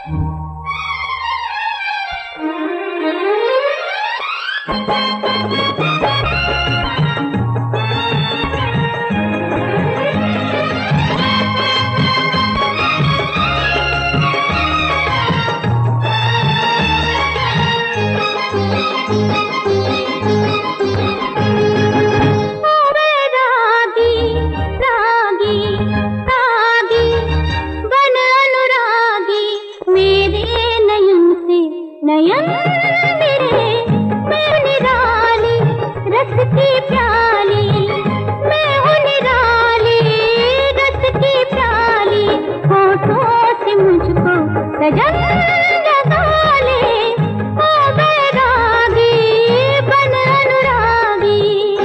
नयन मेरे मैं निराली रस की प्याली, मैं हूँ निराली रस की प्याली, होठों से मुझको सजन लगा ले, ओ बैरागी बन अनुरागी।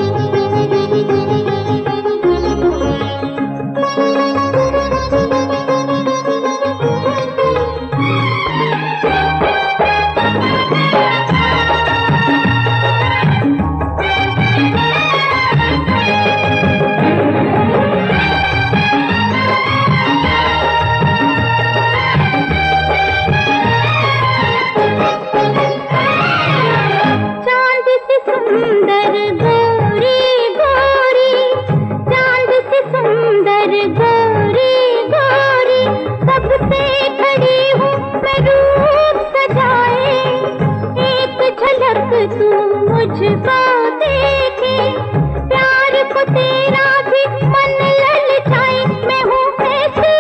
सुंदर गोरी गोरी, चांद से सुंदर गोरी गोरी, सबसे खड़ी हूँ मैं रूप सजाए, एक झलक तू मुझको देखे, प्यार को तेरा भी मन ललचाए, मैं हूँ ऐसी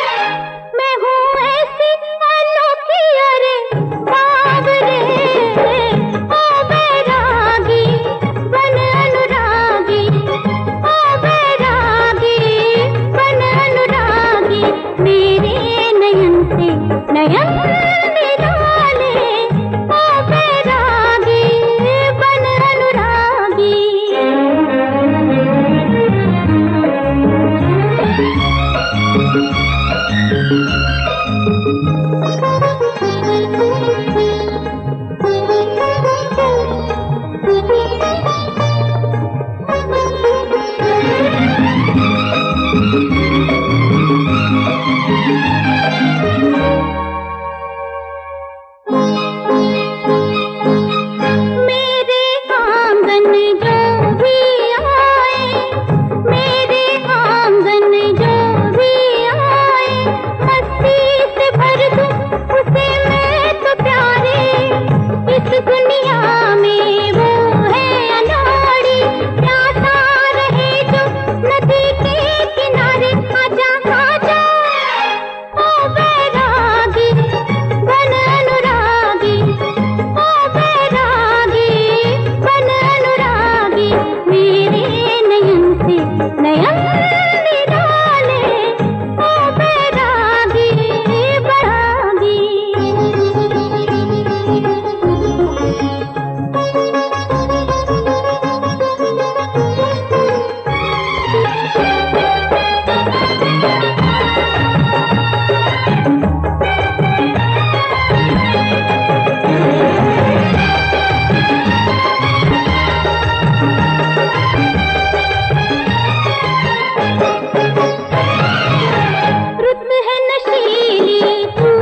अनोखी, अरे बावरे नयन निराले, ओ बैरागी बन अनुरागी। रुत है नशीली